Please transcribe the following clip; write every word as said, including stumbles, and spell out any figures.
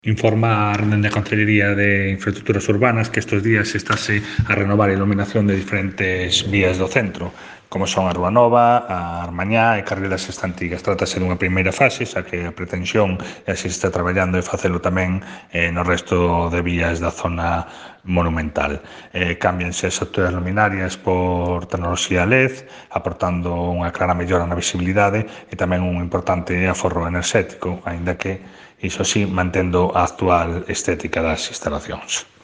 Informar dende a Concellería de Infraestructuras Urbanas que estes días estáse a renovar a iluminación de diferentes vías do centro, como son a Rúa Nova, a Armañá e Carril das Estantigas. Trátase dunha primeira fase, xa que a pretensión e así se está traballando e facelo tamén eh, no resto de vías da zona monumental. Eh, cámbianse as alturas luminarias por tecnoloxía L E D, aportando unha clara mellora na visibilidade e tamén un importante aforro enerxético, aínda que iso sí, mantendo a actual estética das instalacións.